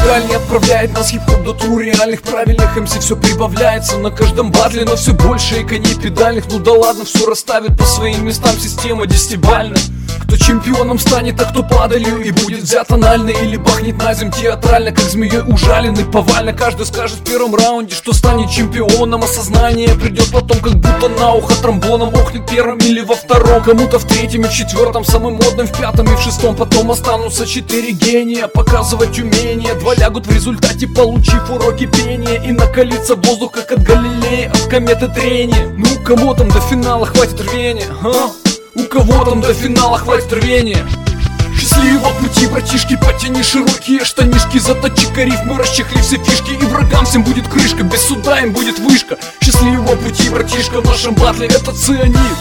даль не отправляет нас хип-хоп до тру реальных. Правильных МС все прибавляется на каждом батле, но все больше и коней педальных. Ну да ладно, все расставит по своим местам система десятибальная. Кто чемпионом станет, а кто падалью, и будет взят анально или бахнет на земь театрально, как змеей ужаленный повально. Каждый скажет в первом раунде, что станет чемпионом, а сознание придет потом, как будто на ухо тромбоном. Охнет первым или во втором, кому-то в третьем и в четвертом, самым модным в пятом и в шестом. Потом останутся 4 гения, показывать умения. 2 лягут в результате, получив уроки пения, и накалится воздух, как от Галилея, от кометы трения. Ну кого там до финала хватит рвения, а? У кого там до финала хватит рвения? Счастливого пути, братишки, потяни широкие штанишки, заточи рифмы, расчехли все фишки, и врагам всем будет крышка, без суда им будет вышка. Счастливого пути, братишка, в нашем батле это цианид.